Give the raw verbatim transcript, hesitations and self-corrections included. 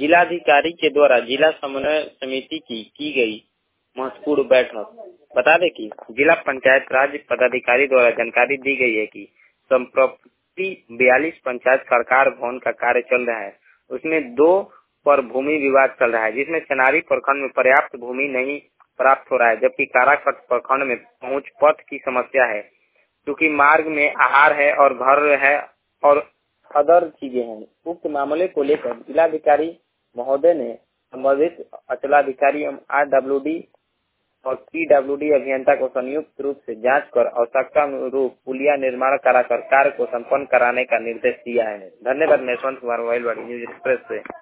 जिलाधिकारी के द्वारा जिला समन्वय समिति की की गई महत्वपूर्ण बैठक। बता दें कि जिला पंचायत राज पदाधिकारी द्वारा जानकारी दी गई है कि संप्रति बयालीस पंचायत सरकार भवन का कार्य चल रहा है। उसमें दो पर भूमि विवाद चल रहा है, जिसमें चनारी प्रखंड में पर्याप्त भूमि नहीं प्राप्त हो रहा है, जबकि काराकट प्रखंड में पहुंच पथ की समस्या है, क्योंकि मार्ग में आहार है और घर है और अदर चीजें हैं। उक्त मामले को लेकर जिलाधिकारी महोदय ने संबंधित अंचलाधिकारी एवं आर डब्ल्यू डी और पी डब्ल्यू डी अभियंता को संयुक्त रूप से जांच कर आवश्यकता अनुरूप पुलिया निर्माण कराकर कार्य को संपन्न कराने का निर्देश दिया है। धन्यवाद। मैं यशवंत कुमार, मोबाइल वाली न्यूज एक्सप्रेस से।